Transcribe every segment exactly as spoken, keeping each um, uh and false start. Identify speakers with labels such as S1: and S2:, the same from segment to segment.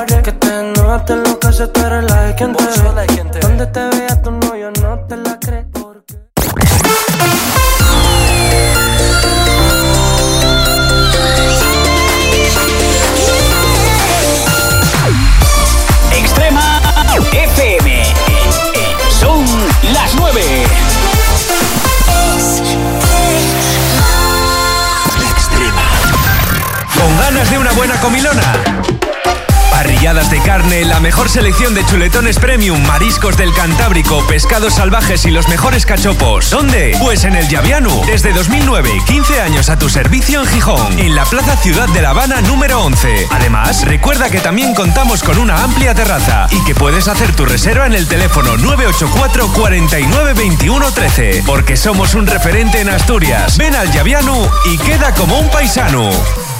S1: haré que te note lo que hace, tú eres la de quien te ve. Donde te vea tu novio no te la cree.
S2: Extrema F M. Son las nueve. Extrema.
S3: ¿Con ganas de una buena comilona? Parrilladas de carne, la mejor selección de chuletones premium, mariscos del Cantábrico, pescados salvajes y los mejores cachopos. ¿Dónde? Pues en el Llaviano. Desde dos mil nueve, quince años a tu servicio en Gijón, en la Plaza Ciudad de La Habana número once. Además, recuerda que también contamos con una amplia terraza y que puedes hacer tu reserva en el teléfono nueve ocho cuatro, cuatro nueve, dos uno uno tres. Porque somos un referente en Asturias. Ven al Llaviano y queda como un paisano.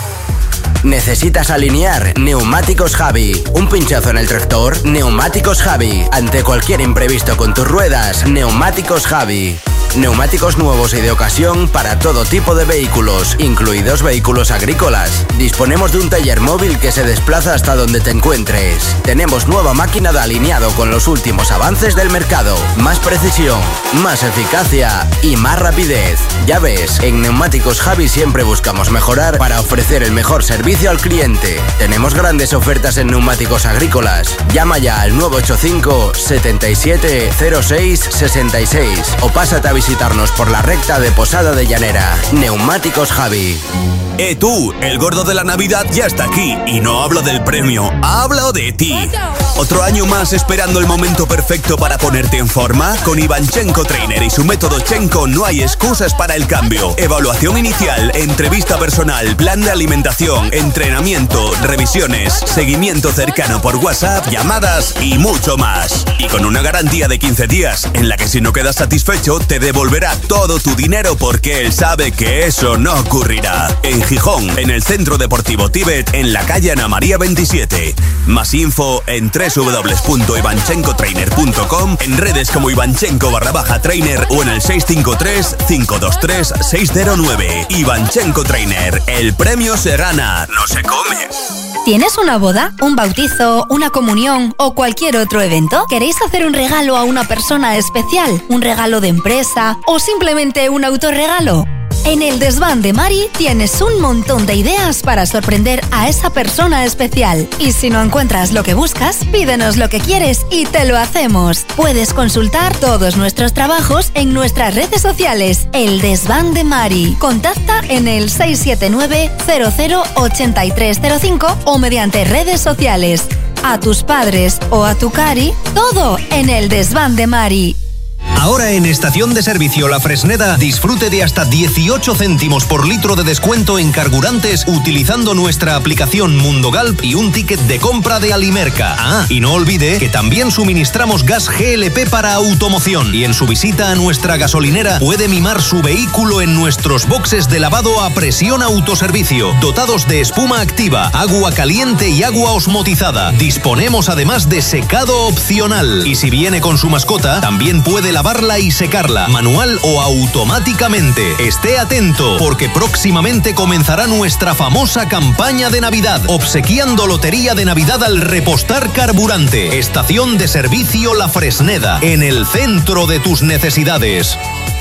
S4: ¿Necesitas alinear? Neumáticos Javi. ¿Un pinchazo en el tractor? Neumáticos Javi. Ante cualquier imprevisto con tus ruedas, Neumáticos Javi. Neumáticos nuevos y de ocasión para todo tipo de vehículos, incluidos vehículos agrícolas. Disponemos de un taller móvil que se desplaza hasta donde te encuentres. Tenemos nueva máquina de alineado con los últimos avances del mercado. Más precisión, más eficacia y más rapidez. Ya ves, en Neumáticos Javi siempre buscamos mejorar para ofrecer el mejor servicio al cliente. Tenemos grandes ofertas en neumáticos agrícolas. Llama ya al nueve ocho cinco, siete siete cero seis seis seis o pásate a visitarnos por la recta de Posada de Llanera. Neumáticos Javi.
S5: Eh tú, el gordo de la Navidad ya está aquí. Y no hablo del premio, hablo de ti. ¿Otro año más esperando el momento perfecto para ponerte en forma? Con Ivanchenko Trainer y su método Chenko no hay excusas para el cambio. Evaluación inicial, entrevista personal, plan de alimentación, entrenamiento, revisiones, seguimiento cercano por WhatsApp, llamadas y mucho más. Y con una garantía de quince días, en la que si no quedas satisfecho, te devolverá todo tu dinero porque él sabe que eso no ocurrirá. En Gijón, en el Centro Deportivo Tíbet, en la calle Ana María veintisiete. Más info en doble u doble u doble u punto ivanchenko trainer punto com, en redes como Ivanchenko barra baja trainer o en el seis cinco tres, cinco dos tres, seis cero nueve. Ivanchenko Trainer, el premio se gana, no se come.
S6: ¿Tienes una boda, un bautizo, una comunión o cualquier otro evento? ¿Queréis hacer un regalo a una persona especial? ¿Un regalo de empresa o simplemente un autorregalo? En el Desván de Mari tienes un montón de ideas para sorprender a esa persona especial. Y si no encuentras lo que buscas, pídenos lo que quieres y te lo hacemos. Puedes consultar todos nuestros trabajos en nuestras redes sociales. El Desván de Mari. Contacta en el seis siete nueve, cero cero, ocho tres cero cinco o mediante redes sociales. A tus padres o a tu cari, todo en el Desván de Mari.
S7: Ahora en Estación de Servicio La Fresneda, disfrute de hasta dieciocho céntimos por litro de descuento en carburantes utilizando nuestra aplicación Mundo Galp y un ticket de compra de Alimerca. Ah, y no olvide que también suministramos gas G L P para automoción y en su visita a nuestra gasolinera puede mimar su vehículo en nuestros boxes de lavado a presión autoservicio, dotados de espuma activa, agua caliente y agua osmotizada. Disponemos además de secado opcional y si viene con su mascota, también puede lavar y secarla, manual o automáticamente. Esté atento, porque próximamente comenzará nuestra famosa campaña de Navidad, obsequiando lotería de Navidad al repostar carburante. Estación de Servicio La Fresneda, en el centro de tus necesidades.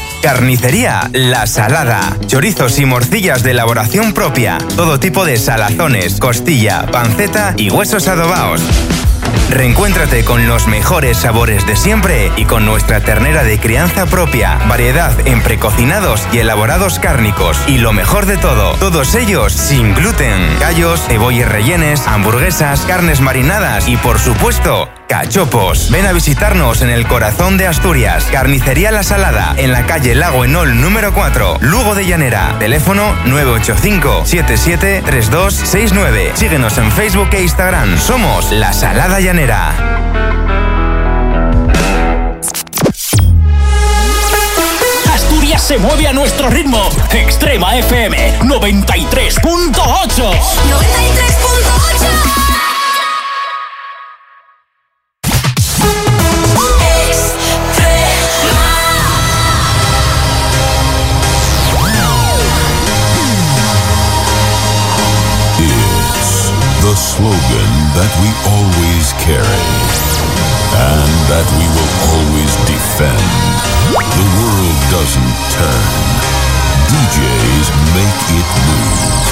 S8: Carnicería La Salada. Chorizos y morcillas de elaboración propia. Todo tipo de salazones, costilla, panceta y huesos adobados. Reencuéntrate con los mejores sabores de siempre y con nuestra ternera de crianza propia, variedad en precocinados y elaborados cárnicos. Y lo mejor de todo, todos ellos sin gluten. Callos, cebollas rellenes, hamburguesas, carnes marinadas y por supuesto, cachopos. Ven a visitarnos en el corazón de Asturias. Carnicería La Salada, en la calle Lago Enol número cuatro, Lugo de Llanera. Teléfono nueve ocho cinco, siete siete tres dos seis nueve. Síguenos en Facebook e Instagram. Somos La Salada Llanera.
S2: Asturias se mueve a nuestro ritmo. Extrema F M noventa y tres punto ocho.
S9: noventa y tres punto ocho.
S10: The slogan that that we always carry and that we will always defend. The world doesn't turn. D Js make it move.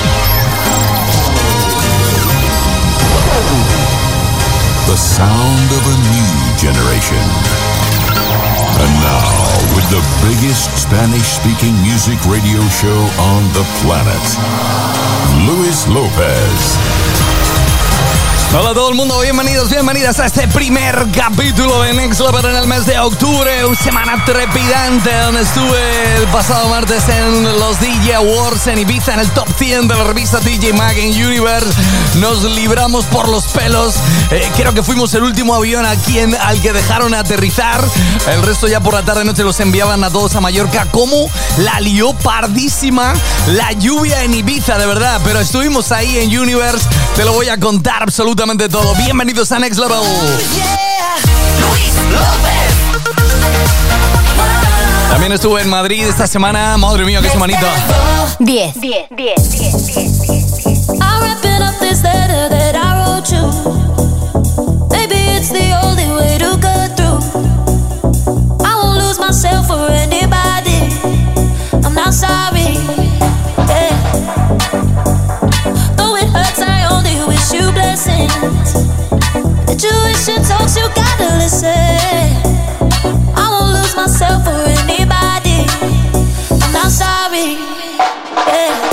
S10: The sound of a new generation. And now, with the biggest Spanish-speaking music radio show on the planet, Luis López.
S11: Hola a todo el mundo, bienvenidos, bienvenidas a este primer capítulo de Next Level en el mes de octubre, una semana trepidante donde estuve el pasado martes en los D J Awards en Ibiza, en el top cien de la revista D J Mag en Universe. Nos libramos por los pelos, eh, creo que fuimos el último avión a quien, al que dejaron aterrizar, el resto ya por la tarde noche los enviaban a todos a Mallorca. Como la lió pardísima la lluvia en Ibiza, de verdad, pero estuvimos ahí en Universe, te lo voy a contar absolutamente todo. Bienvenidos a Next Level.
S9: Luis López.
S11: También estuve en Madrid esta semana. Madre mía, qué semanita.
S6: diez. diez. diez. diez.
S9: I'm wrapping up this letter that I wrote you. Maybe it's the only way to go through. I won't lose myself for anybody. I'm not sorry. Yeah. Though it hurts, I only wish you blessings. Intuition talks, you gotta listen. I won't lose myself for anybody. I'm not sorry. Yeah.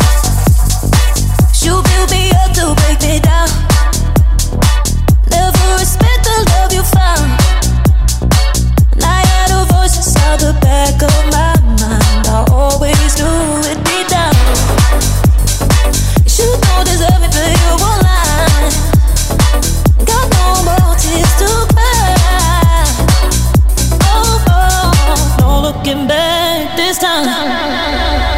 S9: You build me up to break me down. Never respect the love you found. And I had a voice inside the back of my mind. I always knew it'd be down. You don't deserve it, but you won't lie. Got no more tears to cry. Oh, oh, no looking back this time.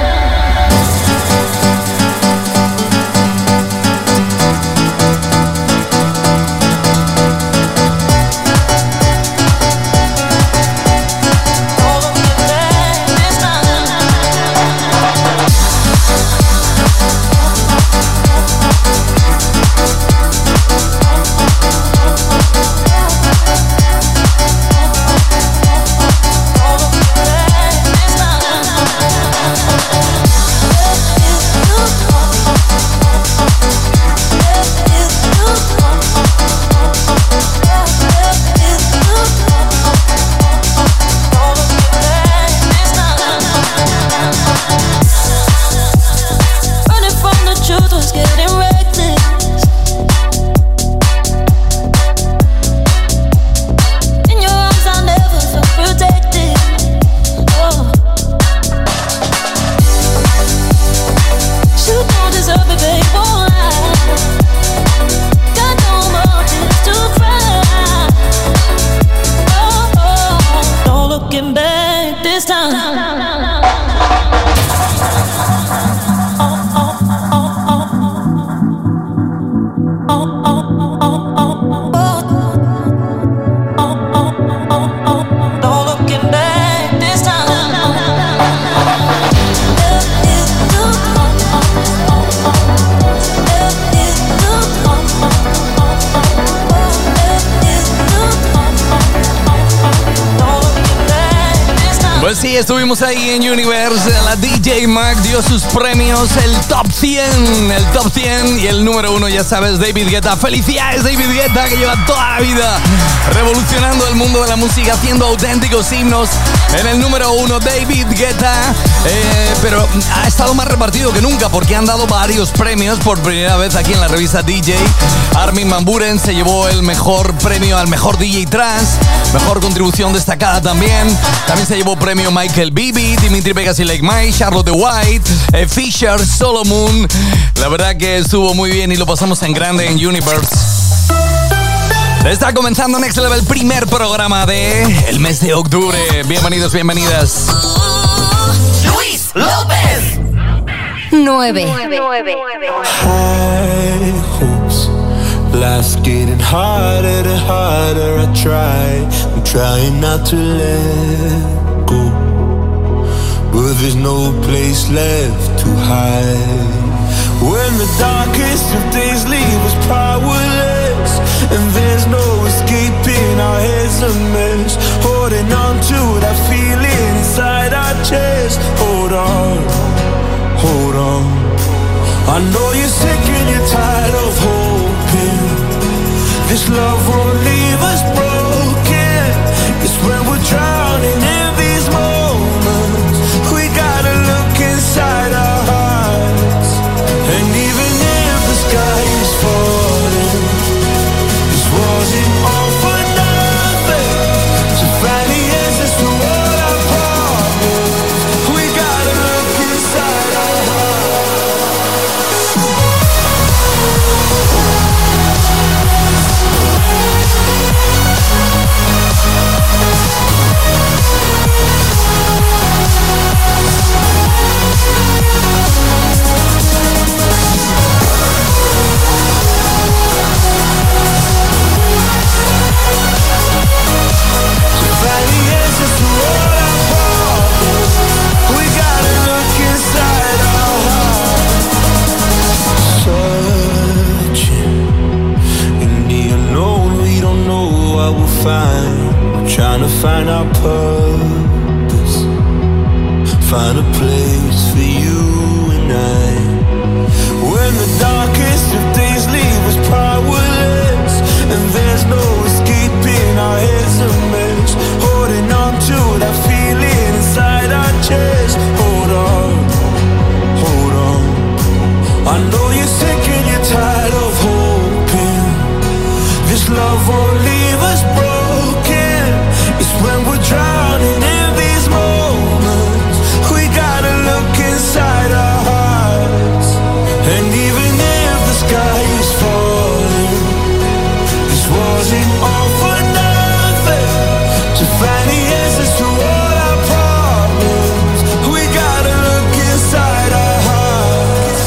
S11: Sí, estuvimos ahí en Universe. La D J Mag dio sus premios, el top cien, el top cien y el número uno, ya sabes, David Guetta. Felicidades, David Guetta, que lleva toda la vida revolucionando el mundo de la música, haciendo auténticos himnos. En el número uno, David Guetta, eh, pero ha estado más repartido que nunca porque han dado varios premios por primera vez aquí en la revista D J. Armin van Buuren se llevó el mejor premio al mejor D J Trance, mejor contribución destacada también. También se llevó premio Michael Bibi, Dimitri Vegas y Like Mike, Charlotte White, eh, Fisher, Solomon. La verdad que estuvo muy bien y lo pasamos en grande en Universe. Está comenzando Next Level, primer programa de el mes de octubre. Bienvenidos, bienvenidas.
S9: Luis López.
S6: nueve.
S1: High hopes, life's getting harder and harder. I try, I'm trying not to let go, but there's no place left to hide. When the darkest of days leave us powerless, a mess. Holding on to that feeling inside our chest. Hold on, hold on. I know you're sick and you're tired of hoping this love won't leave us broken. It's when we're drowning in these moments we gotta look inside our hearts. And even if the sky is falling, this wasn't all for nothing. To find the answers to all our problems, we gotta look inside our find, trying to find our purpose, find a place for you and I. When the darkest of days leave us powerless, and there's no escaping our heads a mess. Holding on to that feeling inside our chest. Hold on, hold on. I know you're sick and you're tired of hoping this love won't leave us broken. It's when we're drowning in these moments we gotta look inside our hearts. And even if the sky is falling, this wasn't all for nothing. To find the answers to all our problems, we gotta look inside our hearts.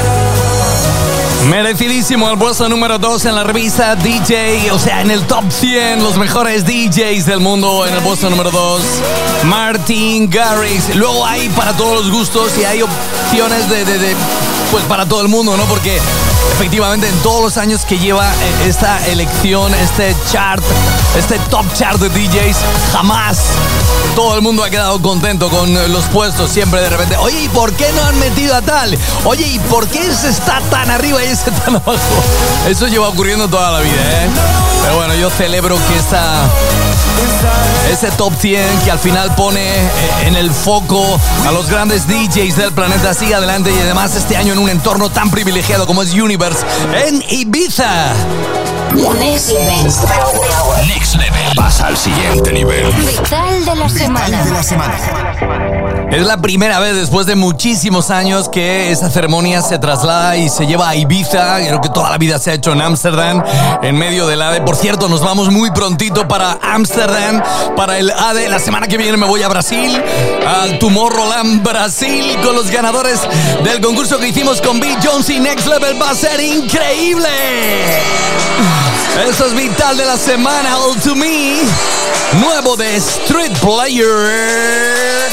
S11: Merecidísimo el puesto número dos en la revista D J, o sea, en el top cien, los mejores D Js del mundo. En el puesto número dos, Martin Garrix. Luego hay para todos los gustos y hay opciones de, de, de pues para todo el mundo, ¿no? Porque efectivamente en todos los años que lleva esta elección, este chart, este top chart de D Js, jamás todo el mundo ha quedado contento con los puestos. Siempre de repente, oye, ¿y por qué no han metido a tal? Oye, ¿y por qué ese está tan arriba y ese tan abajo? Eso lleva ocurriendo toda la vida, ¿eh? Pero bueno, yo celebro que esta, ese top cien que al final pone en el foco a los grandes D Js del planeta sigue adelante, y además este año en un entorno tan privilegiado como es Universe en Ibiza.
S2: Next Level. Next Level. Pasa al siguiente nivel.
S6: Vital de la semana.
S2: de la semana.
S11: Es la primera vez después de muchísimos años que esa ceremonia se traslada y se lleva a Ibiza. Creo que toda la vida se ha hecho en Ámsterdam, en medio del A D E. Por cierto, nos vamos muy prontito para Ámsterdam, para el A D E. La semana que viene me voy a Brasil, al Tomorrowland Brasil, con los ganadores del concurso que hicimos con Bill Jones y Next Level. Va a ser increíble. Eso es Vital de la semana. All to Me, nuevo de Street Player.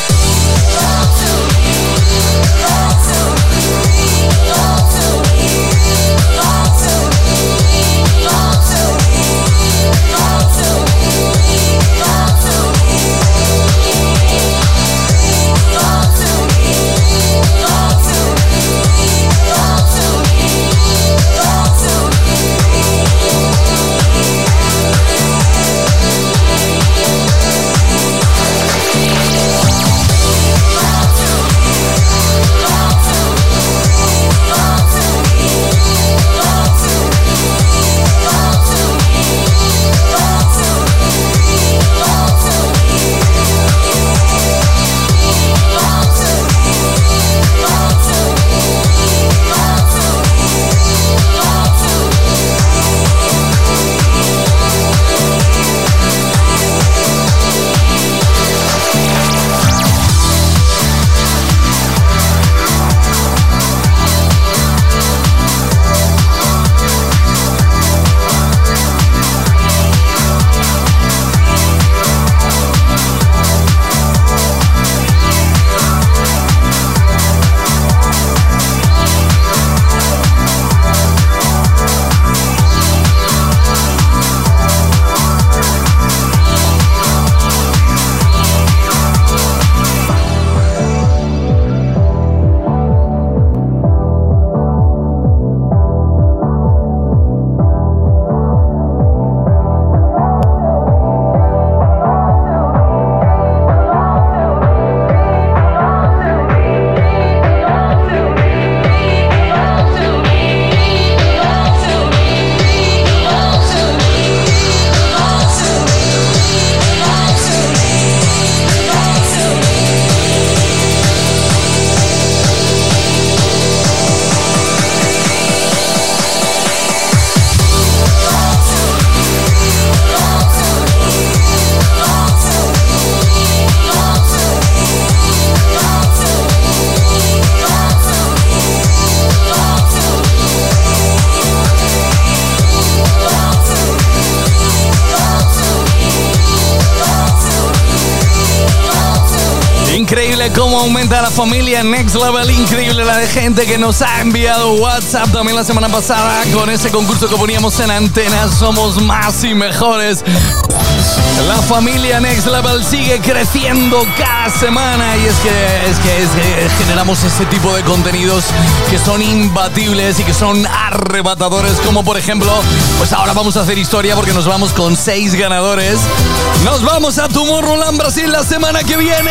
S11: increíble cómo aumenta la familia Next Level. Increíble la de gente que nos ha enviado WhatsApp también la semana pasada con ese concurso que poníamos en antena. Somos más y mejores. La familia Next Level sigue creciendo cada semana y es que, es que, es que generamos este tipo de contenidos que son imbatibles y que son arrebatadores, como por ejemplo, pues ahora vamos a hacer historia porque nos vamos con seis ganadores. Nos vamos a Tomorrowland Brasil la semana que viene.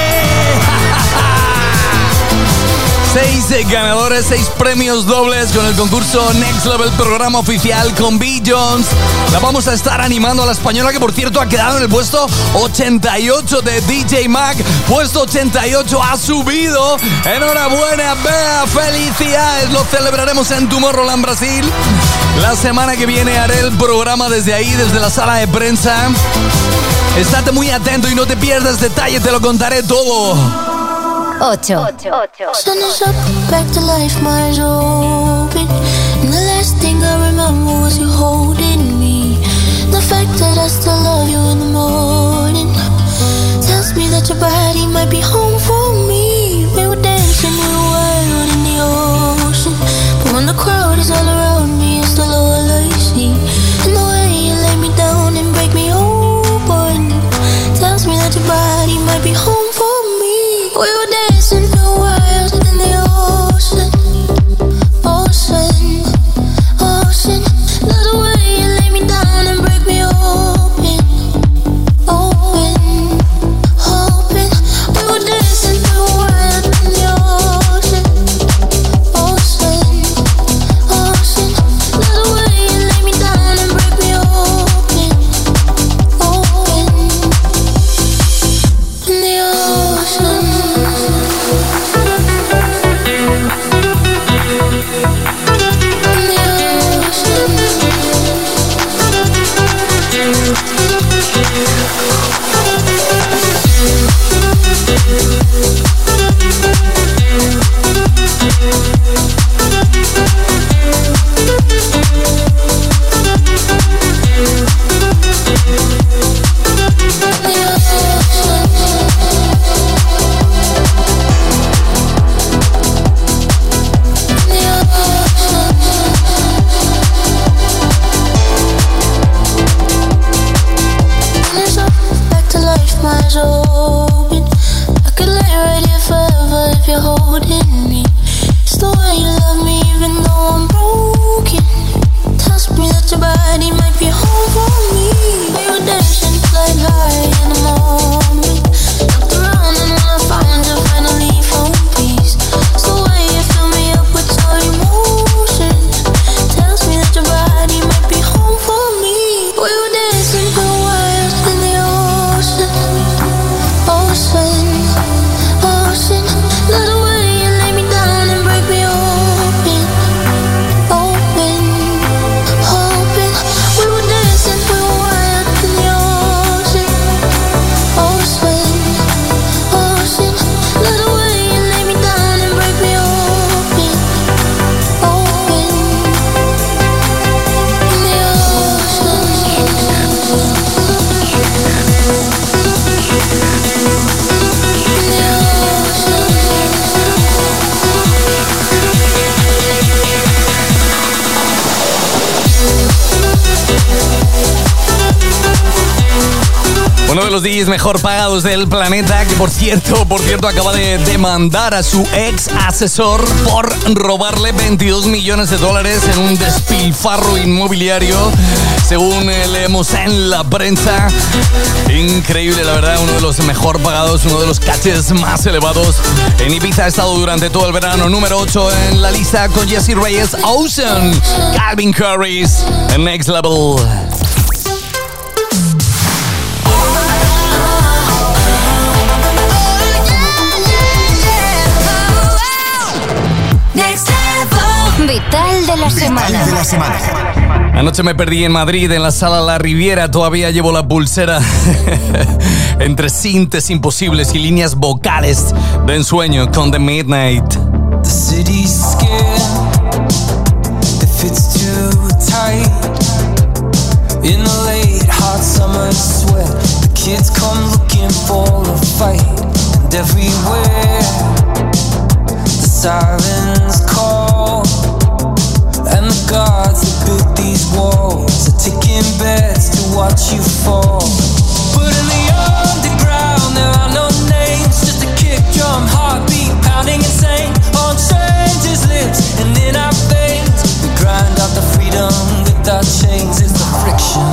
S11: Seis ganadores, seis premios dobles con el concurso Next Level, programa oficial con B. Jones. La vamos a estar animando a la española, que por cierto ha quedado en el puesto ochenta y ocho de D J Mag. Puesto ochenta y ocho, ha subido. Enhorabuena, Bea, felicidades. Lo celebraremos en Tomorrowland Brasil. La semana que viene haré el programa desde ahí, desde la sala de prensa. Estate muy atento y no te pierdas detalle, te lo contaré todo.
S6: ocho.
S9: Sun is up, back to life, my eyes open. And the last thing I remember was you holding me. The fact that I still love you in the morning tells me that your body might be home for me. We were dancing, we were wild in the ocean, but when the crowd is all around me, it's still all I see. And the way you lay me down and break me open tells me that your body might be home for me. We were dancing for wild in the ocean, ocean, ocean. Love the way you lay me down and break me open, open, open. We were dancing for wild in the ocean, ocean, ocean. Love the way you lay me down and break me open, open, in the ocean.
S11: Uno de los D Js mejor pagados del planeta, que por cierto, por cierto acaba de demandar a su ex asesor por robarle veintidós millones de dólares en un despilfarro inmobiliario, según leemos en la prensa. Increíble, la verdad, uno de los mejor pagados, uno de los caches más elevados. En Ibiza ha estado durante todo el verano, número ocho en la lista con Jessie Reyes, Ocean, Calvin Harris, Next Level.
S6: Vital de la semana.
S7: Vital de la semana.
S11: Anoche me perdí en Madrid, en la sala La Riviera. Todavía llevo la pulsera entre sintes imposibles y líneas vocales de ensueño con The Midnight.
S12: The city's scared, it fits too tight. In the late hot summer sweat, the kids come looking for a fight. everywhere. The sirens call, and the guards that built these walls are taking bets to watch you fall. But in the underground there are no names, just a kick drum, heartbeat pounding insane on strangers' lips and in our veins. We grind out the freedom without chains. It's the friction.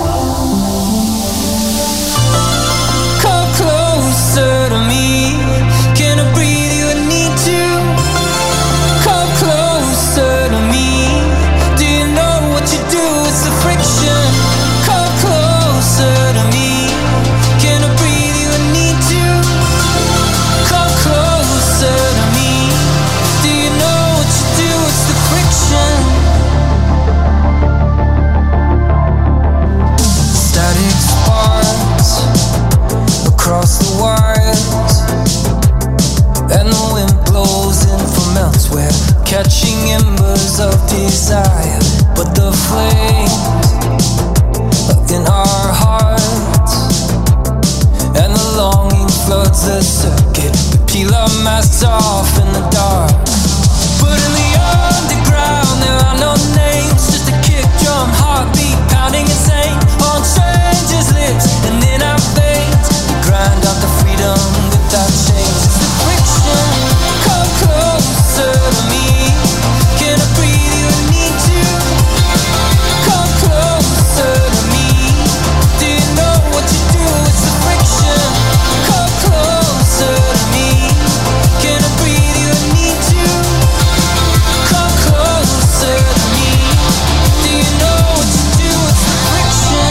S12: Come closer to me. Can I breathe you? I need to. Come closer to me. Do you know what you do? It's the friction. Come closer to me. Can I breathe you? I need to. Come closer to me. Do you know what you do? It's the friction. Static sparks across the wires, and the wind blows in from elsewhere, catching embers of desire. But the flames in our hearts, and the longing floods the circuit. We peel our masks off in the dark. But in the underground there are no names, just a kick drum, heartbeat pounding insane on strangers' lips and in our veins. We grind out the freedom without chains. It's the friction. Come closer to me. Can I breathe you? I need to. Come closer to me. Do you know what you do? It's the friction. Come closer to me. Can I breathe you? I need to. Come closer to me. Do you know what you do? It's the friction.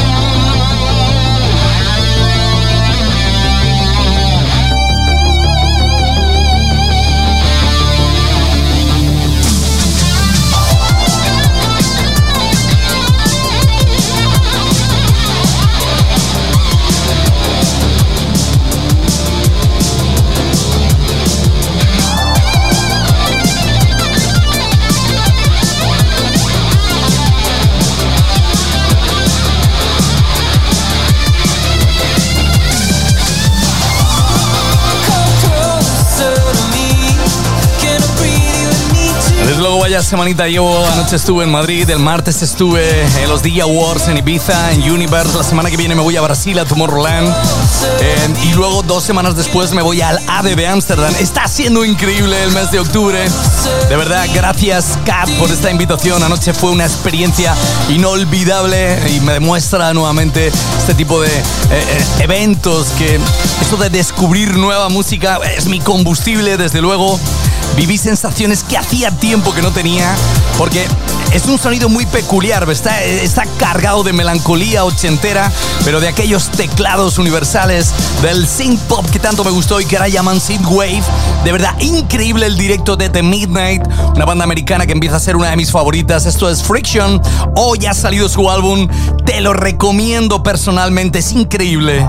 S11: Desde luego vaya semanita llevo. Anoche estuve en Madrid, el martes estuve en los D J Awards en Ibiza, en Universe. La semana que viene me voy a Brasil, a Tomorrowland, eh, y luego dos semanas después me voy al A D de Ámsterdam. Está siendo increíble el mes de octubre. De verdad, gracias Kat por esta invitación. Anoche fue una experiencia inolvidable y me demuestra nuevamente este tipo de eh, eh, eventos, que esto de descubrir nueva música es mi combustible, desde luego. Viví sensaciones que hacía tiempo que no tenía, porque es un sonido muy peculiar, está, está cargado de melancolía ochentera, pero de aquellos teclados universales, del synth pop que tanto me gustó y que ahora llaman synthwave. De verdad, increíble el directo de The Midnight, una banda americana que empieza a ser una de mis favoritas. Esto es Friction. Hoy ha salido su álbum, te lo recomiendo personalmente, es increíble.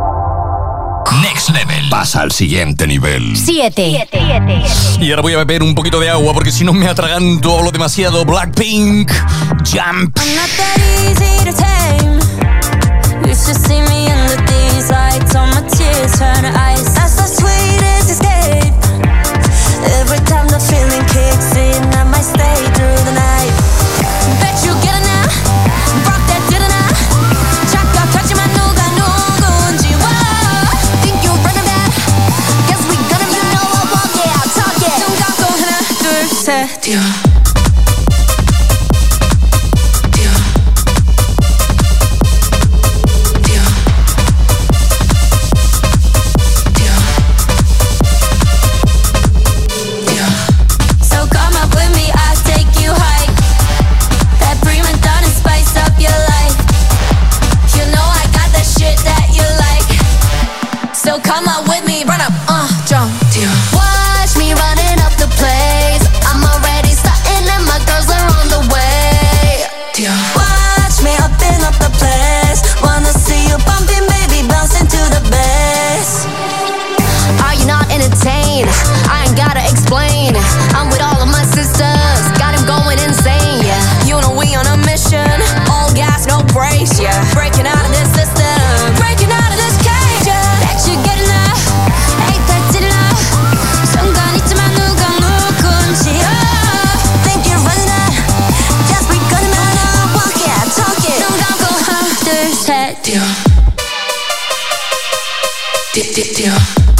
S10: Next Level. Pasa al siguiente nivel.
S6: Siete.
S11: Y ahora voy a beber un poquito de agua porque si no me atraganto, hablo demasiado. Blackpink, Jump.
S9: I'm not that easy to tame. You should see me under these lights. All my tears turn to ice. That's the sweetest escape. Every time the feeling kicks in, I might stay through the night. Bet you get it now. Rock that did it now. 잠깐 터지만 누가 누군지. Think you run that? Guess we gonna you know I walk it out, talk it. 눈 감고 하나 둘 셋. 뛰어. Come on with me, run up, uh, jump. Watch me running up the place. I'm already starting.
S12: Dio. Dio, Dio, Dio.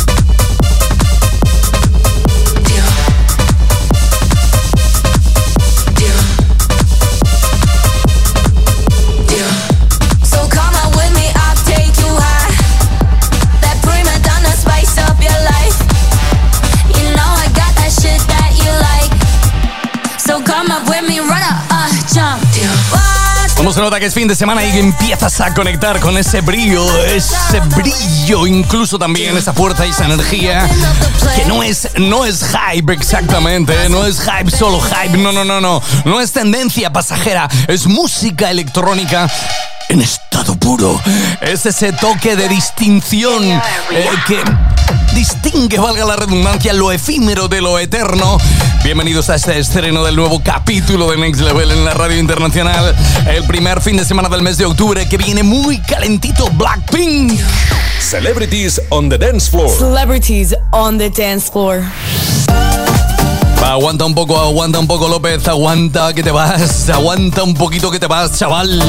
S11: ¿Cómo se nota que es fin de semana y empiezas a conectar con ese brillo, ese brillo, incluso también esa fuerza y esa energía que no es, no es hype exactamente, no es hype, solo hype, no, no, no, no, no es tendencia pasajera, es música electrónica en estado puro. Es ese toque de distinción eh, que distingue, valga la redundancia, lo efímero de lo eterno. Bienvenidos a este estreno del nuevo capítulo de Next Level en la radio internacional. El primer fin de semana del mes de octubre que viene muy calentito, Blackpink.
S13: Celebrities on the dance floor.
S14: Celebrities on the dance floor.
S11: Va, aguanta un poco, aguanta un poco, López. Aguanta que te vas. Aguanta un poquito que te vas, chaval.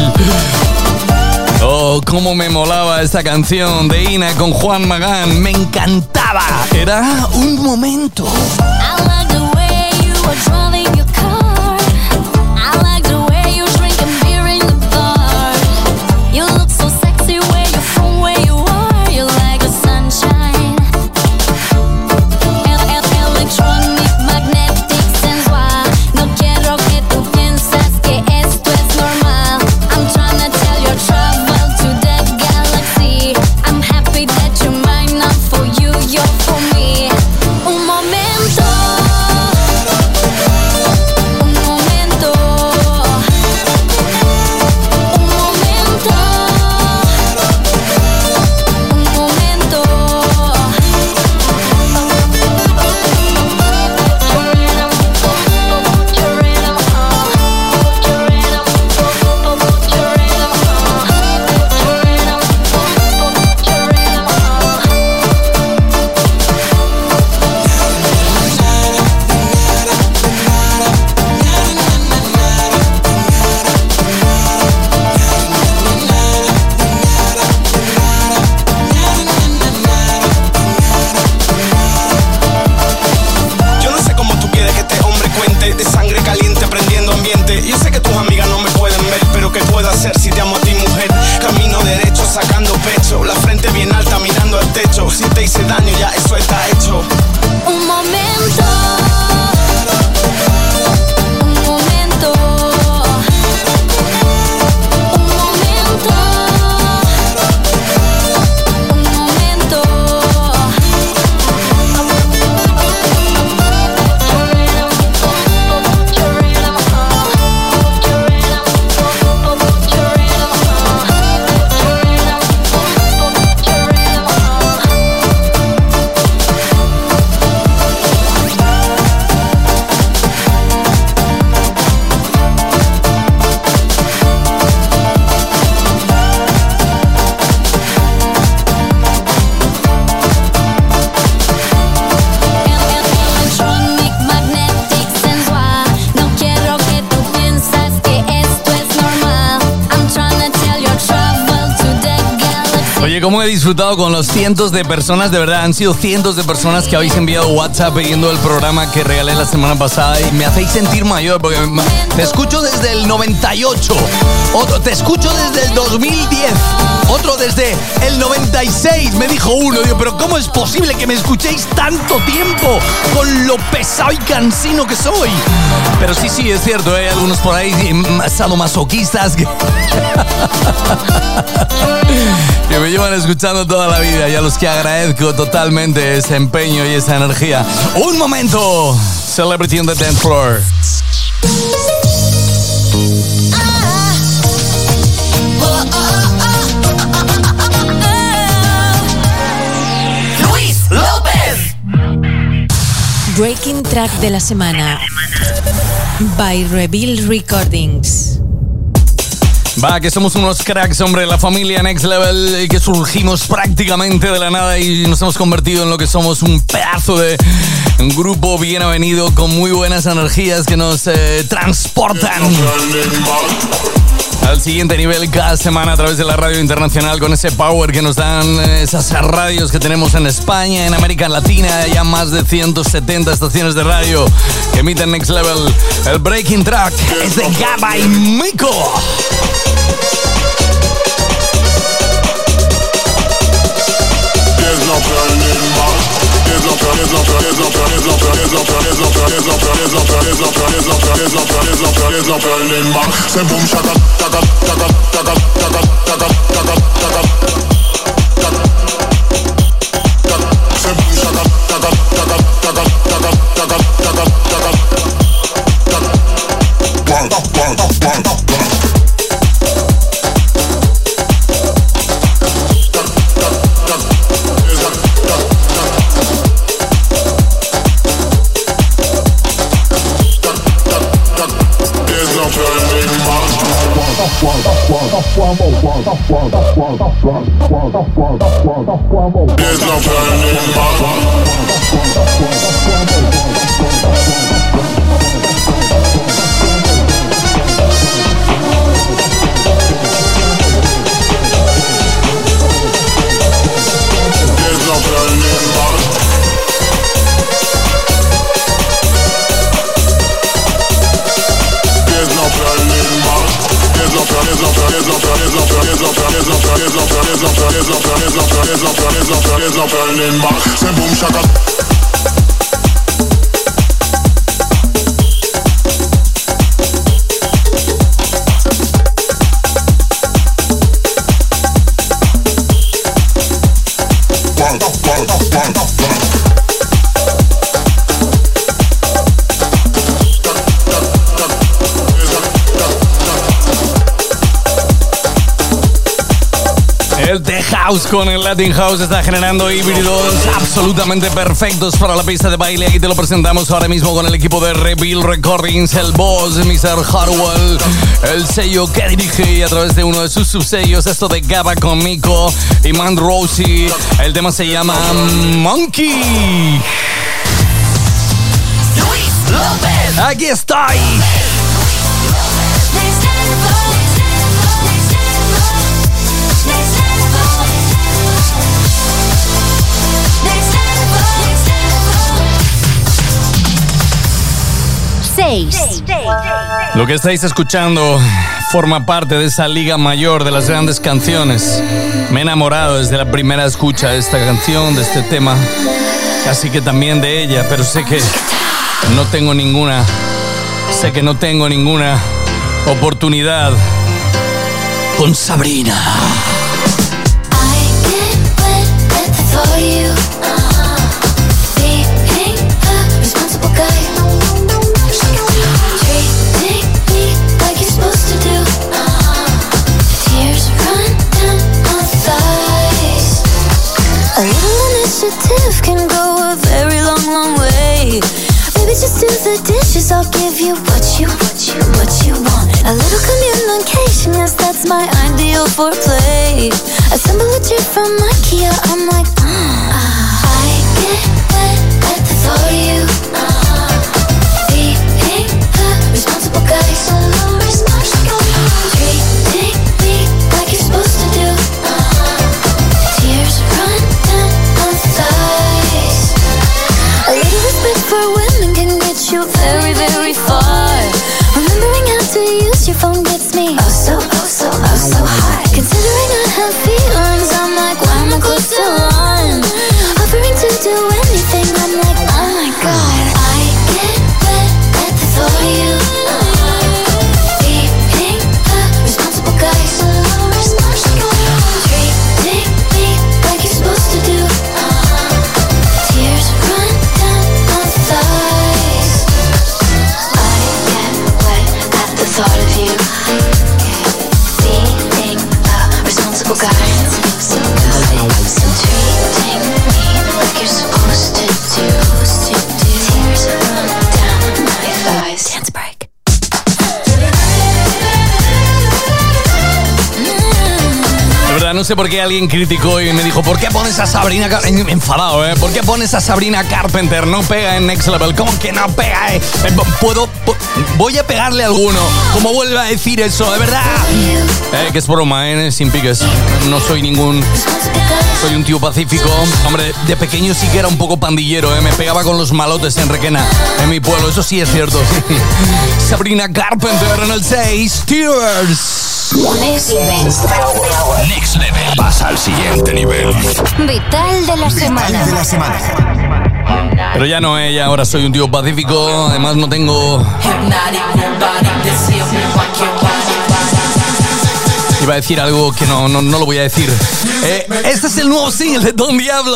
S11: Oh, cómo me molaba esta canción de Ina con Juan Magán. Me encantaba. Era un momento.
S9: I like the way you are driving your car. I like the way you're drinking beer in the bar. You look so sexy where you're from, where you are. You're like the sunshine. El- el- electronic, magnetic, sensual. No quiero que tú piensas que esto es normal. I'm trying to tell your travel to the galaxy. I'm happy that you're mine, not for you, you're for me. Un momento. Un momento. Un momento. Un momento.
S15: Yo no sé cómo tú quieres que este hombre cuente de sangre caliente prendiendo ambiente. Yo sé que tus amigas no me pueden ver, pero ¿qué puedo hacer si te amo a ti, mujer? Camino derecho sacando pecho, la frente bien alta mirando al techo. Si te hice daño ya eso está hecho.
S9: Un momento. Un momento. Un momento. Un momento. Electronic, magnetic, sensual. No quiero que tú piensas que esto es normal. I'm trying to tell your travel to the galaxy.
S11: Oye, cómo he disfrutado con los cientos de personas, de verdad, han sido cientos de personas que habéis enviado WhatsApp pidiendo el programa que regalé la semana pasada y me hacéis sentir mayor porque me- te escucho desde el noventa y ocho, otro te escucho desde el dos mil diez, otro desde el noventa y seis, me dijo uno, digo, pero ¿cómo es posible que me escuchéis tanto tiempo con lo pesado y cansino que soy? Pero sí, sí, es cierto, hay algunos por ahí mm, sadomasoquistas que... que me llevan escuchando toda la vida y a los que agradezco totalmente ese empeño y esa energía. Un momento, Celebrity on the Dance Floor.
S2: Luis López.
S14: Breaking Track de la semana. By Reveal Recordings.
S11: Va, que somos unos cracks, hombre, la familia Next Level, y que surgimos prácticamente de la nada y nos hemos convertido en lo que somos, un pedazo de un grupo bien avenido con muy buenas energías que nos eh, transportan al siguiente nivel cada semana a través de la radio internacional, con ese power que nos dan esas radios que tenemos en España, en América Latina, ya más de ciento setenta estaciones de radio que emiten Next Level. El breaking track es de Gaba y Miko.
S1: Say boom shaka taka taka taka taka taka taka taka. Say boom shaka taka taka taka taka taka taka taka. Bang bang bang bang. There's no turning say boom shaka.
S11: El The House con el Latin House está generando híbridos absolutamente perfectos para la pista de baile. Aquí te lo presentamos ahora mismo con el equipo de Reveal Recordings, el boss, mister Harwell, el sello que dirige y a través de uno de sus subsellos, esto de Gaba con Miko y Man Rosie. El tema se llama Monkey.
S2: Luis López.
S11: Aquí estoy. Lo que estáis escuchando forma parte de esa liga mayor de las grandes canciones. Me he enamorado desde la primera escucha de esta canción, de este tema, casi que también de ella, pero sé que no tengo ninguna, sé que no tengo ninguna oportunidad con Sabrina.
S9: Can go a very long, long way. Baby, just do the dishes. I'll give you what you, what you, what you want. A little communication, yes, that's my ideal for play. Assemble a chair from IKEA. I'm like, mm. I get wet at the thought of you. Uh, being a responsible guy, so responsible. Treating me like you're supposed to do. Uh, tears run down my thighs. A little respect for women can get you very, very far. Remembering how to use your phone gets me oh so, oh so, oh so high. Considering I have feelings, I'm like, why am I close to one? Offering to do anything, I'm like, oh my god. I get wet at the thought of you. Being a responsible guy, so responsible. Treating me like you're supposed to do. Uh, tears run down my thighs. I get wet at the thought of you. Being a responsible guy. So treating me like you're supposed to do. Tears run down my thighs. Dance break.
S11: Ahora, no sé por qué alguien criticó y me dijo, ¿por qué pones a Sabrina Carpenter? Enfadado, ¿eh? ¿Por qué pones a Sabrina Carpenter? No pega en Next Level. ¿Cómo que no pega? Eh? Puedo, voy a pegarle a alguno. ¿Cómo vuelve a decir eso? De verdad. Eh, que es broma, ¿eh? Sin piques. No soy ningún... Soy un tío pacífico. Hombre, de pequeño sí que era un poco pandillero, ¿eh? Me pegaba con los malotes en Requena, en mi pueblo. Eso sí es cierto. Sabrina Carpenter en el seis. Tears.
S16: Next Level.
S10: Next Level. Pasa al siguiente nivel.
S16: Vital de la semana.
S10: Vital de la semana.
S11: Pero ya no, eh, ya ahora soy un tío pacífico. Además no tengo... Iba a decir algo que no, no, no lo voy a decir. Eh, este es el nuevo single de Don Diablo.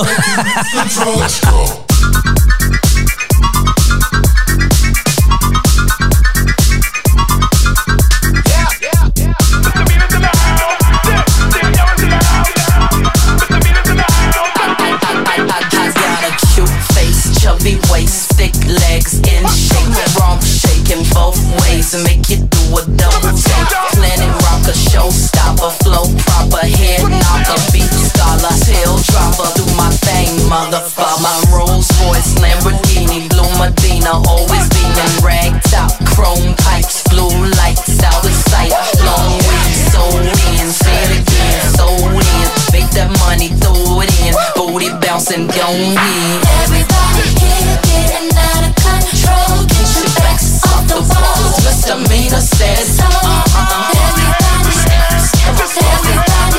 S17: Chubby waist, thick legs in shape, romp shaking both ways and make you do a double take. Planet rocker, showstopper, flow proper, head knocker, beat scholar, tail dropper, do my thing, motherfucker. My Rolls Royce, Lamborghini, Blue Medina, always beaming, rag top, chrome pipes, blue lights out of sight. Long weed, sold in, say it again, sold in, make that money, throw it in, booty bouncing, don't in. Everybody here getting out of control. Get your backs off the walls. Misdemeanor status. Uh-huh. Everybody, everybody,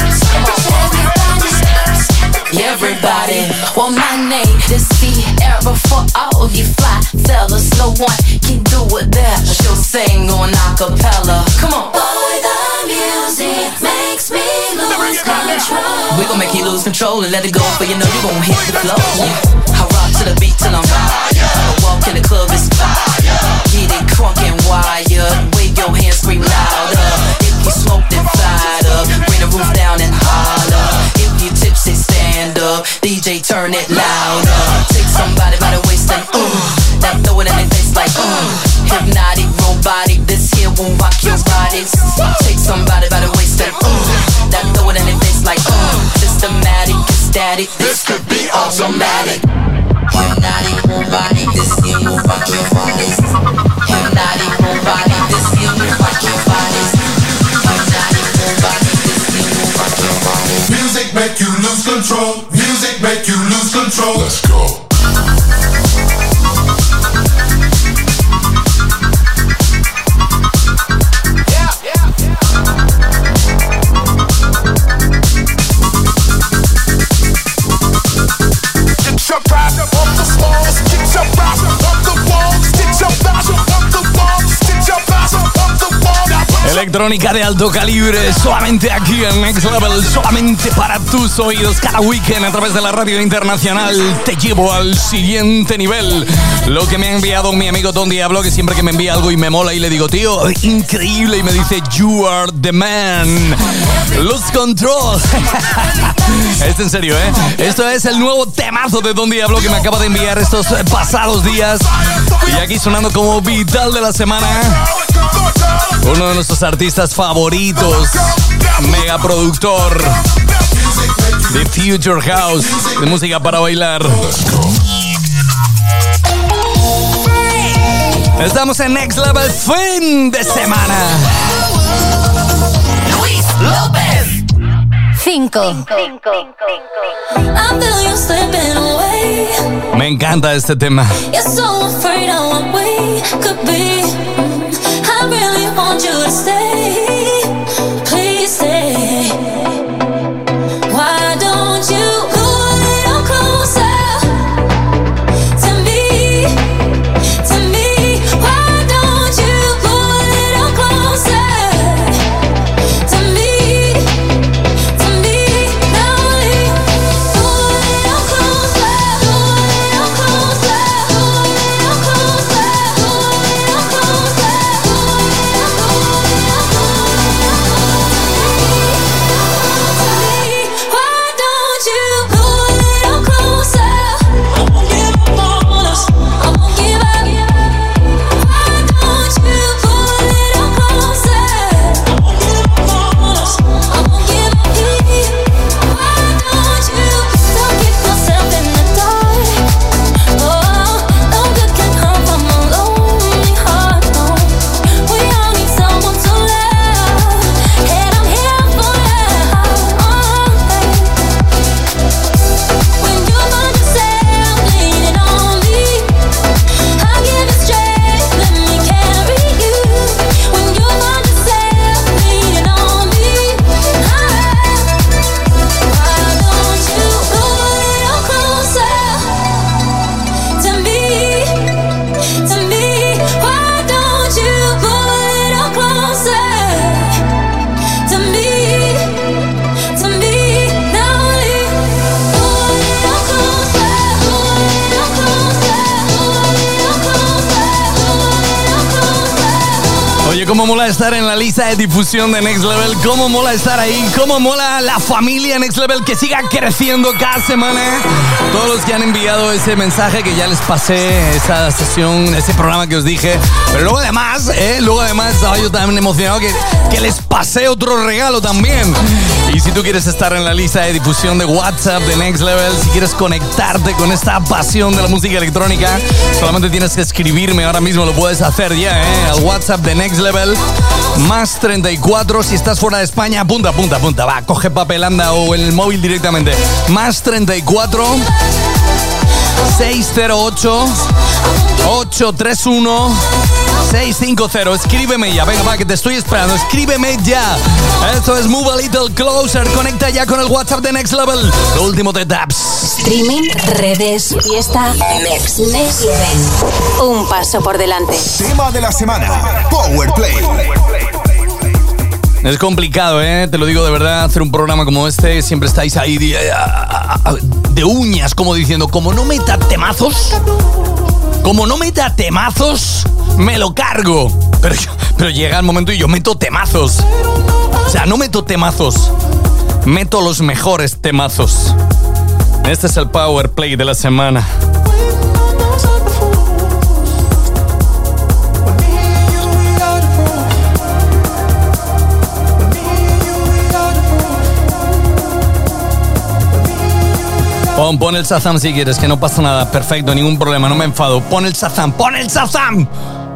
S17: everybody, everybody. Well, my name is Sierra for all you fly fellas. No one can do it that. She'll sing on acapella. Come on. Boy, the music makes me lose control. We gon' make you lose control and let it go, but you know you gon' hit the flow. Yeah. I rock to the beat till I'm fire. I walk in the club, it's fire. Get it crunk and wired. Wave your hands, scream louder. If you smoke, then fired up. Bring the roof down and holler. If you tipsy, stand up. D J, turn it louder. Take somebody by the waist and uh. Now throw it in their face like uh. Hypnotic, robotic, this here won't rock your bodies. Take somebody by the waist and uh. Now throw it in their face like uh. Systematic, ecstatic, this could be automatic. Hypnotic, robotic, this here won't rock your bodies. Hypnotic, robotic, this here won't rock your bodies. Hypnotic, robotic, this here won't rock your bodies.
S18: Music make you lose control. Music make you lose control. Let's go.
S11: Electrónica de alto calibre, solamente aquí en Next Level, solamente para tus oídos. Cada weekend a través de la radio internacional te llevo al siguiente nivel. Lo que me ha enviado mi amigo Don Diablo, que siempre que me envía algo y me mola y le digo, tío, increíble, y me dice, you are the man. Lose control. Es en serio, ¿eh? Esto es el nuevo temazo de Don Diablo que me acaba de enviar estos pasados días. Y aquí sonando como vital de la semana, uno de nuestros artistas favoritos, mega productor de Future House, de música para bailar. Estamos en Next Level, fin de semana.
S16: Luis López. Cinco.
S11: Me encanta este tema.
S9: I really want you to stay. Please stay. Why don't you go a little closer to me? To me. Why don't you go a little closer to me? To me. Now leave. Go a little closer. Go a little closer. Go a little closer. Go a little closer.
S11: Oye, cómo mola estar en la lista de difusión de Next Level, cómo mola estar ahí, cómo mola la familia Next Level que siga creciendo cada semana. Todos los que han enviado ese mensaje que ya les pasé, esa sesión, ese programa que os dije. Pero luego además, ¿eh? luego además estaba yo tan emocionado que, que les pasé otro regalo también. Y si tú quieres estar en la lista de difusión de WhatsApp de Next Level, si quieres conectarte con esta pasión de la música electrónica, solamente tienes que escribirme ahora mismo, lo puedes hacer ya, ¿eh? Al WhatsApp de Next Level, más treinta y cuatro, si estás fuera de España, apunta, apunta, apunta, va, coge papel, anda, o el móvil directamente, más treinta y cuatro, seiscientos ocho, ochocientos treinta y uno, seiscientos cincuenta. Escríbeme ya, venga, va, que te estoy esperando, escríbeme ya. Esto es Move a Little Closer, conecta ya con el WhatsApp de Next Level, lo último de Tabs.
S16: Streaming, redes, fiesta, Next, Next Level. Un paso por delante.
S19: Tema de la semana, Power Play.
S11: Es complicado, ¿eh? Te lo digo de verdad, hacer un programa como este, siempre estáis ahí de, de uñas, como diciendo, como no meta temazos, como no meta temazos, me lo cargo. Pero, yo, pero llega el momento y yo meto temazos. O sea, no meto temazos, meto los mejores temazos. Este es el Power Play de la semana. Pon, pon el Shazam si quieres, que no pasa nada. Perfecto, ningún problema, no me enfado. Pon el Shazam, pon el Shazam.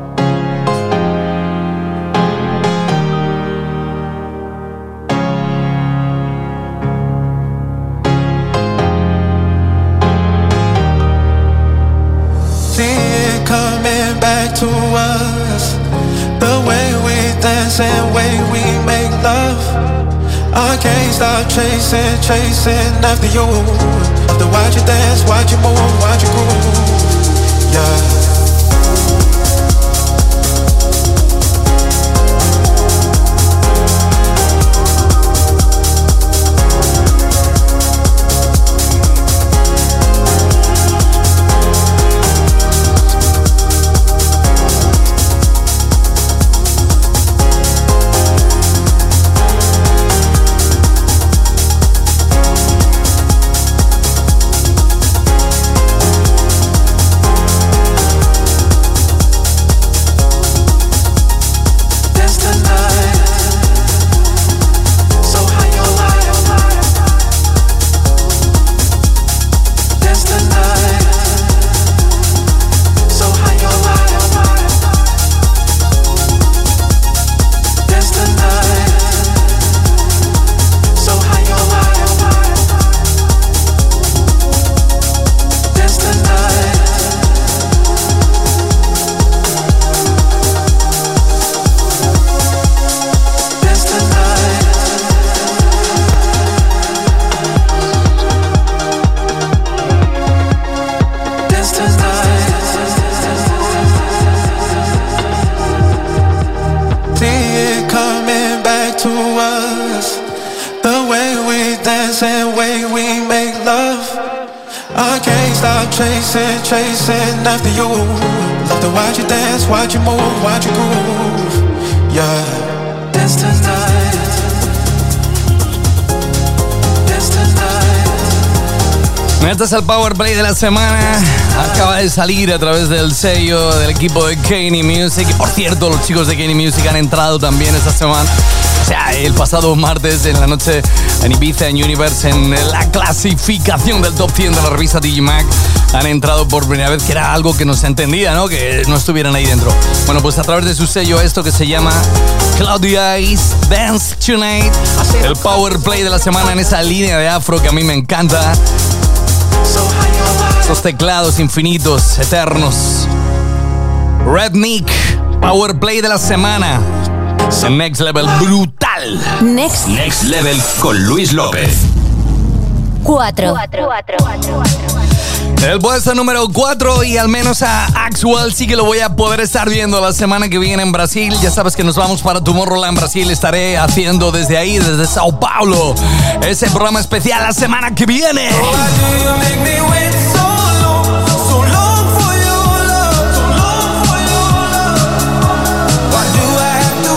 S12: See it coming back to us, the way we dance and way we make love. I can't stop chasing, chasing after you. After watch you dance, watch you move, watch you groove. Yeah. Chasing, chasing after you. Love to watch you dance, watch you move, watch you groove. Yeah. Dance tonight. Dance tonight.
S11: Este es el Power Play de la semana. Acaba de salir a través del sello del equipo de Kanye Music. Y por cierto, los chicos de Kanye Music han entrado también esta semana. O sea, el pasado martes en la noche en Ibiza, en Universe, en la clasificación del top cien de la revista Digimac, han entrado por primera vez, que era algo que no se entendía, ¿no? Que no estuvieran ahí dentro. Bueno, pues a través de su sello, esto que se llama Claudia Is Dance Tonight, el Power Play de la semana en esa línea de afro que a mí me encanta. Esos teclados infinitos, eternos. Red Nick, Power Play de la semana. En Next Level, brutal.
S16: Next.
S2: Next Level con Luis López.
S16: Cuatro.
S11: El puesto número cuatro, y al menos a Axwell sí que lo voy a poder estar viendo la semana que viene en Brasil. Ya sabes que nos vamos para Tomorrowland Brasil. Estaré haciendo desde ahí, desde Sao Paulo, ese programa especial la semana que viene.
S12: Why do I have to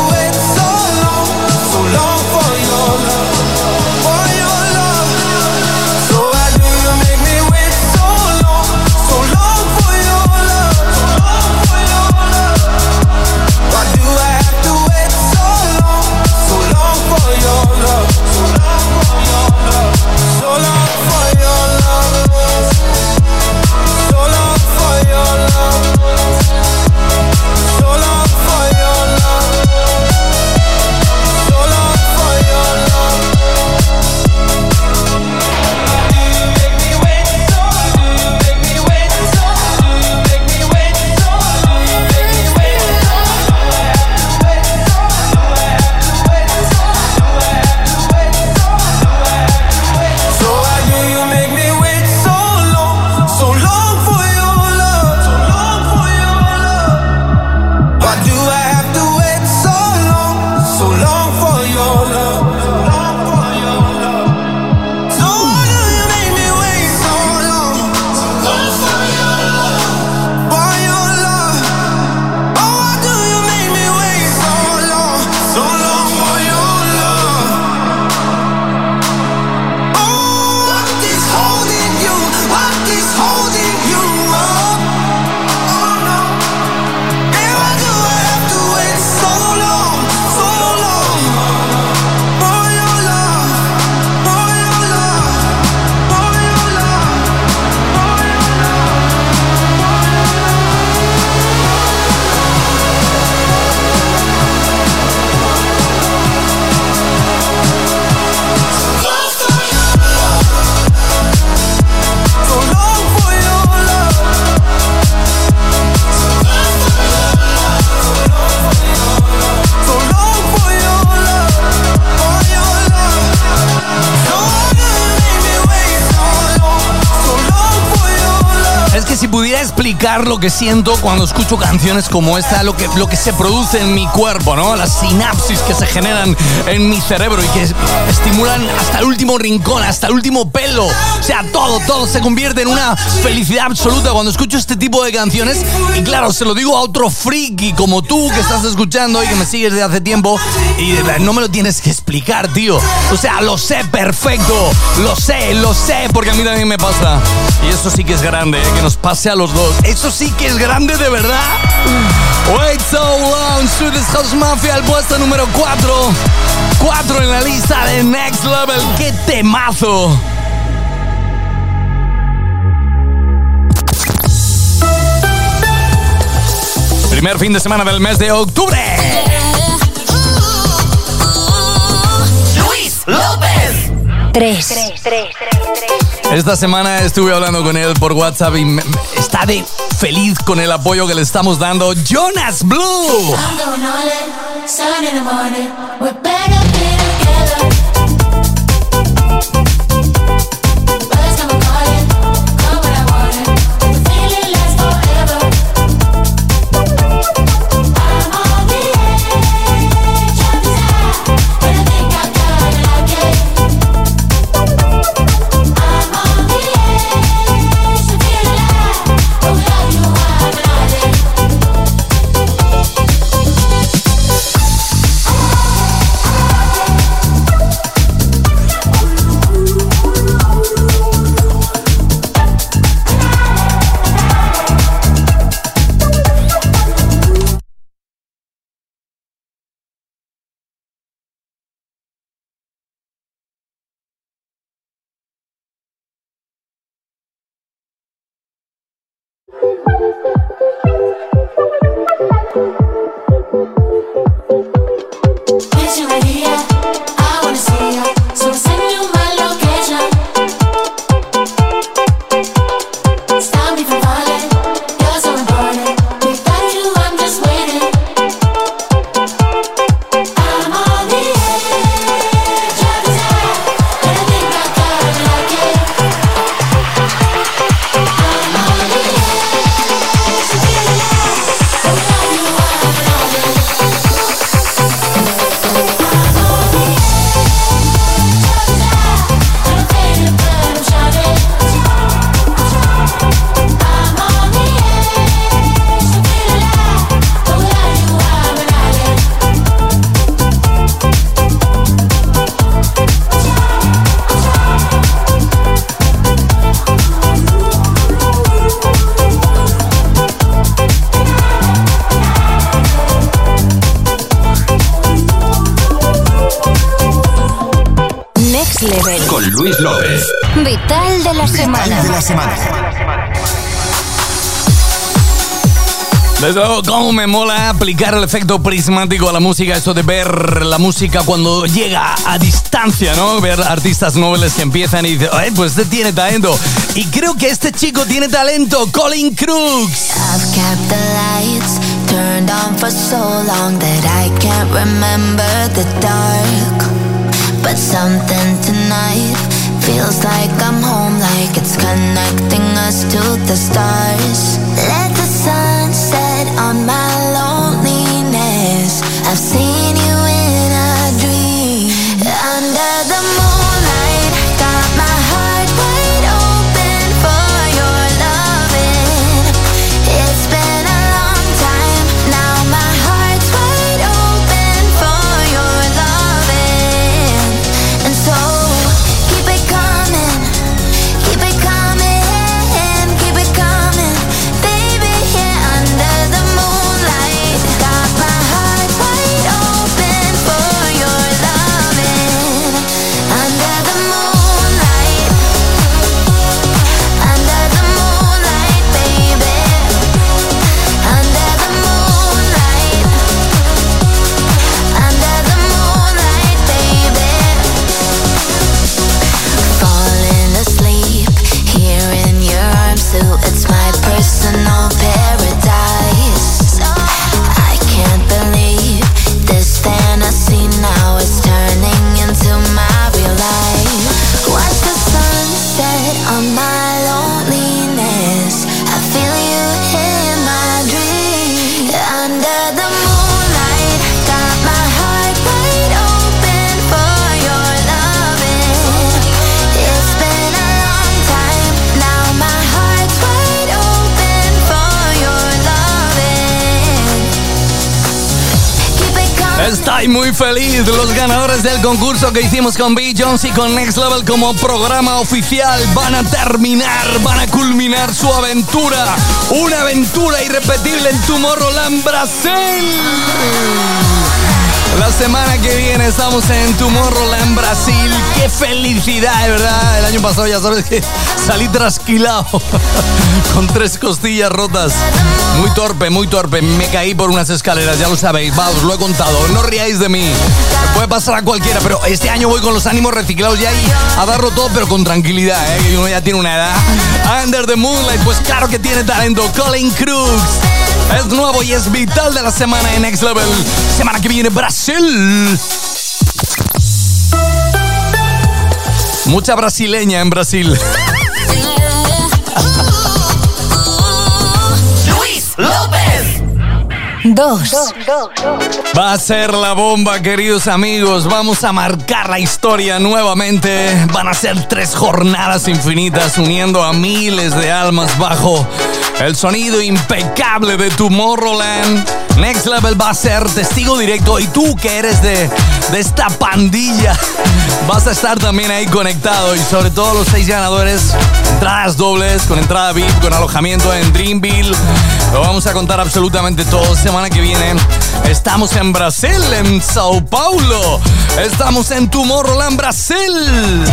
S11: si pudiera explicar lo que siento cuando escucho canciones como esta, lo que, lo que se produce en mi cuerpo, ¿no? Las sinapsis que se generan en mi cerebro y que estimulan hasta el último rincón, hasta el último pelo. O sea, todo, todo se convierte en una felicidad absoluta cuando escucho este tipo de canciones. Y claro, se lo digo a otro friki como tú que estás escuchando y que me sigues desde hace tiempo y no me lo tienes que explicar, tío. O sea, lo sé perfecto, lo sé, lo sé, porque a mí también me pasa. Y eso sí que es grande, ¿eh? Que nos pase a los dos. Eso sí que es grande de verdad. Wait So Long, Swedish House Mafia, el puesto número cuatro. cuatro en la lista de Next Level. ¡Qué temazo! Primer fin de semana del mes de octubre.
S9: Luis López.
S6: Tres.
S11: Esta semana estuve hablando con él por WhatsApp y me, está de feliz con el apoyo que le estamos dando. Jonas Blue.
S9: I'm going all in, sun in the morning. We're better be together. Birds come calling, come when I want it. The feeling lasts forever. I'm on the edge of desire, but I think I got it like it. I'm on the edge to feel alive, but without you I'm not it. Wish you were here, I wanna see you, so send you my location. Stop me from falling, you're so important. Without you, I'm just waiting. I'm on the edge of desire, but I think I got it like it. I'm on the edge to feel alive, but without you, I'm not it.
S6: Next Level.
S7: Con Luis López.
S6: Vital de la semana.
S19: de la semana.
S11: Desde luego, cómo me mola aplicar el efecto prismático a la música, eso de ver la música cuando llega a distancia, ¿no? Ver artistas nobles que empiezan y dicen, "Ay, pues este tiene talento". Y creo que este chico tiene talento, Colin Crooks.
S20: I've kept the lights turned on for so long that I can't remember the dark. But something tonight feels like I'm home, like it's connecting us to the stars. Let the sun set on my loneliness. I've seen you in a dream. Under the moonlight, got my heart wide open for your loving. It's been a long time, now my heart's wide open for your loving. And so, keep it coming, keep it coming, keep it coming. Baby, here under the moonlight, got my heart wide open.
S11: Ay, muy feliz. Los ganadores del concurso que hicimos con B. Jones y con Next Level como programa oficial van a terminar, van a culminar su aventura. Una aventura irrepetible en Tomorrowland Brasil. La semana que viene estamos en Tomorrowland Brasil. ¡Qué felicidad, de verdad! El año pasado ya sabes que salí trasquilado con tres costillas rotas. Muy torpe, muy torpe. Me caí por unas escaleras, ya lo sabéis. Va, os lo he contado. No ríais de mí. Me puede pasar a cualquiera, pero este año voy con los ánimos reciclados ya y a darlo todo, pero con tranquilidad, ¿eh? Que uno ya tiene una edad. Under the Moonlight, pues claro que tiene talento. Colin Crooks. Es nuevo y es vital de la semana en Next Level. Semana que viene, Brasil. Mucha brasileña en Brasil.
S2: Luis López.
S6: Dos.
S11: Va a ser la bomba, queridos amigos. Vamos a marcar la historia nuevamente. Van a ser tres jornadas infinitas uniendo a miles de almas bajo el sonido impecable de Tomorrowland. Next Level va a ser testigo directo y tú que eres de, de esta pandilla vas a estar también ahí conectado. Y sobre todo los seis ganadores, entradas dobles, con entrada V I P, con alojamiento en Dreamville. Lo vamos a contar absolutamente todo. Semana que viene estamos en Brasil, en Sao Paulo. Estamos en Tomorrowland Brasil.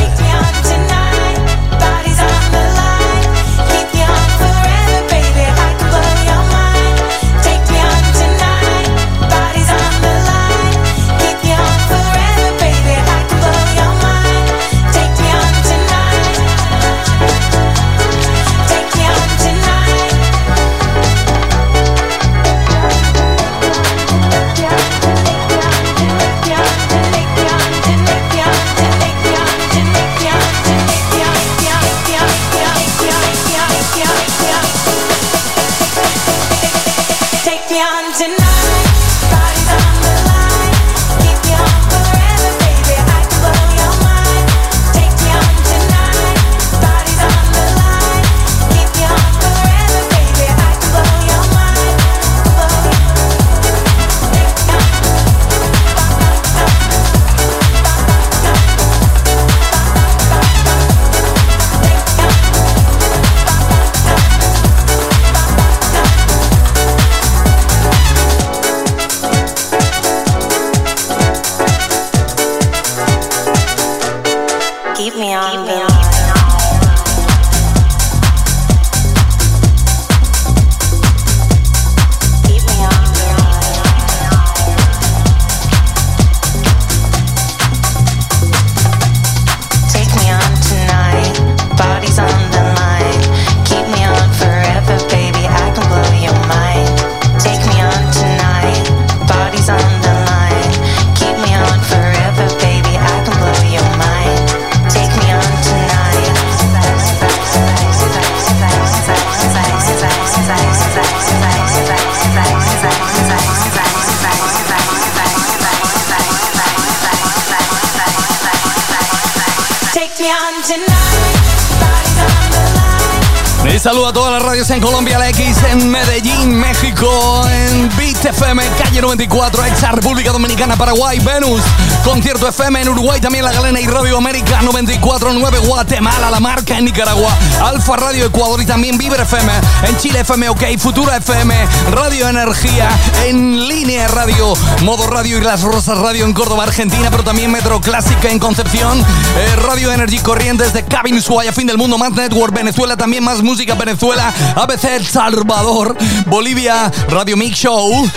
S11: Y saludo a todas las radios en Colombia, la X, en Medellín, México, en Beat F M, Calle noventa y cuatro, Exa, República Dominicana, Paraguay, Venus, Concierto F M en Uruguay, también La Galena y Radio América noventa y cuatro punto nueve, Guatemala, La Marca en Nicaragua, Alfa Radio Ecuador y también Vibre F M, en Chile F M OK, Futura F M, Radio Energía, en Línea Radio, Modo Radio y Las Rosas Radio en Córdoba, Argentina, pero también Metro Clásica en Concepción, eh, Radio Energy Corrientes de Cabin Ushuaia, Fin del Mundo, Más Network, Venezuela, también Más Música Venezuela, A B C El Salvador, Bolivia, Radio Mix Show.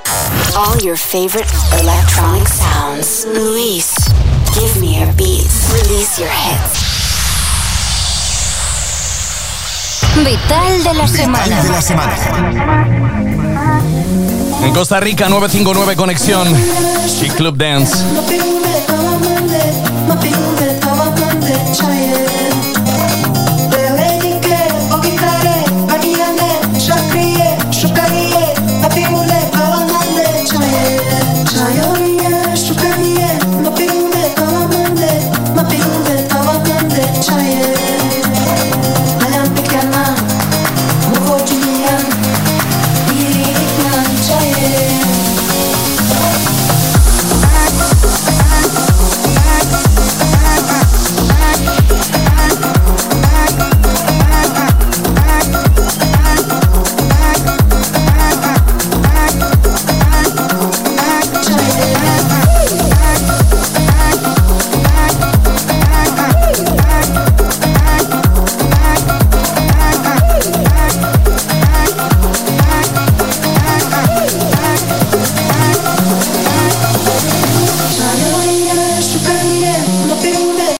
S16: All your favorite electronic sounds. Luis, give me your beats. Release your hits.
S6: Vital de la semana.
S19: De la semana.
S11: En Costa Rica, nueve cinco nueve Conexión. Chic Club Dance.